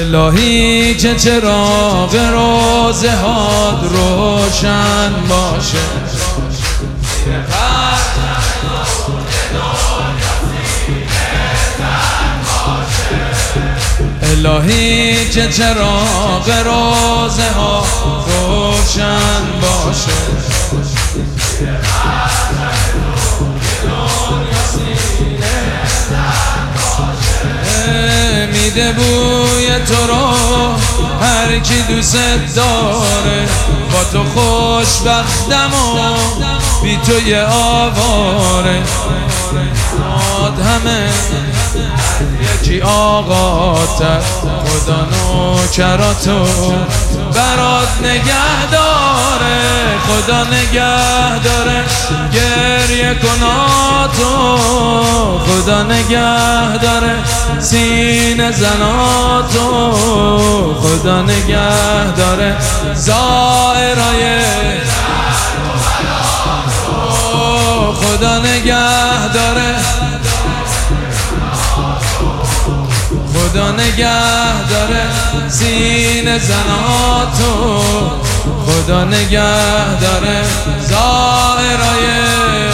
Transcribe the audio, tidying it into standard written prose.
الهی که چراغ روزه هات روشن باشه، الهی که چراغ روزه ها روشن باشه، میده بوی تو رو هر کی دوست داره، با تو خوشبختم و بی تو یه آواره، همه یکی آقاتر، خدا نوکراتو برات نگه داره، خدا نگه داره گریه کناتو، خدا نگه داره سینه زناتو، خدا نگه داره زائرای خدا نگه داره، خدا نگه داره سینه زناتو، خدا نگه داره زائرای